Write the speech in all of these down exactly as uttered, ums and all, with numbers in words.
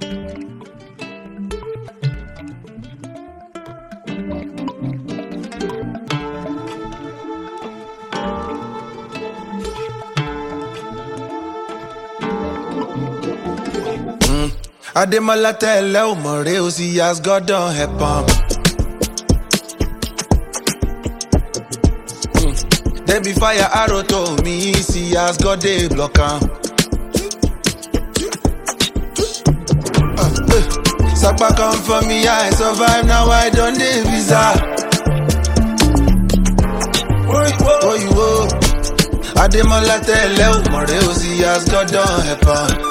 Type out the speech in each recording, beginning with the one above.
Ademola tell o more o see as God don help am. Mm. There be fire arrow to me, see as God dey block am. Uh, uh. Sapa come for me, I survive now, I don dey visa. Oh you oh, Ademola tell o more o see as God don help am.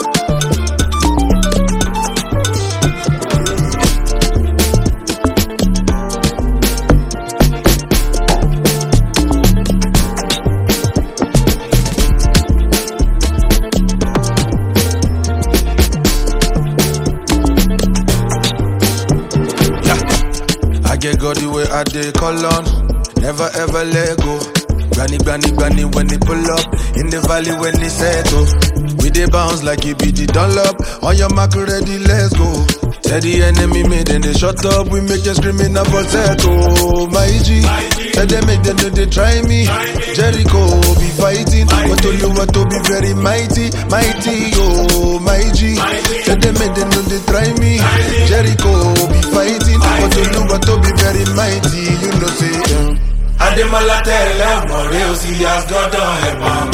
I get God the way I dey call on, never ever let go. Granny, granny, granny when they pull up, in the valley when they settle. We dey bounce like it be the Dunlop, on your mark ready, let's go. Tell the enemy made and they shut up, we make them screaming up for settle. My G, tell them make them know they try me. Jericho be fighting, but to you want to be very mighty, mighty, oh my G. Tell them make them know they try me. Jericho be fighting, but to you want to be very mighty, you know say. Um. Ademola tell them more real, see as God don't help am.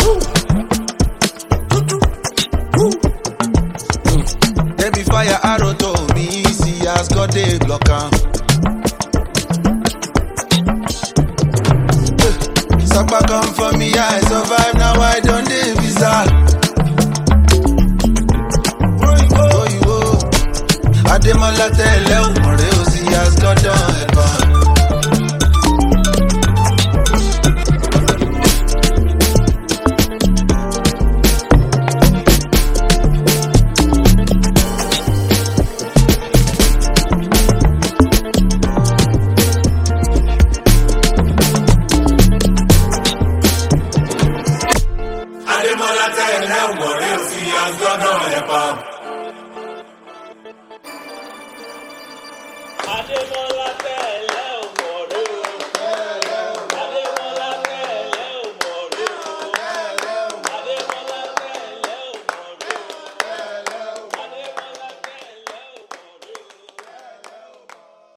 Mm. There be fire arrow to me, see as God dey block am. Sapa come for me, I survive now, I don dey visa. Oh you oh, Ademola tell them more real, see as God don't help am. Ademola tell them more real, see as God don't help am.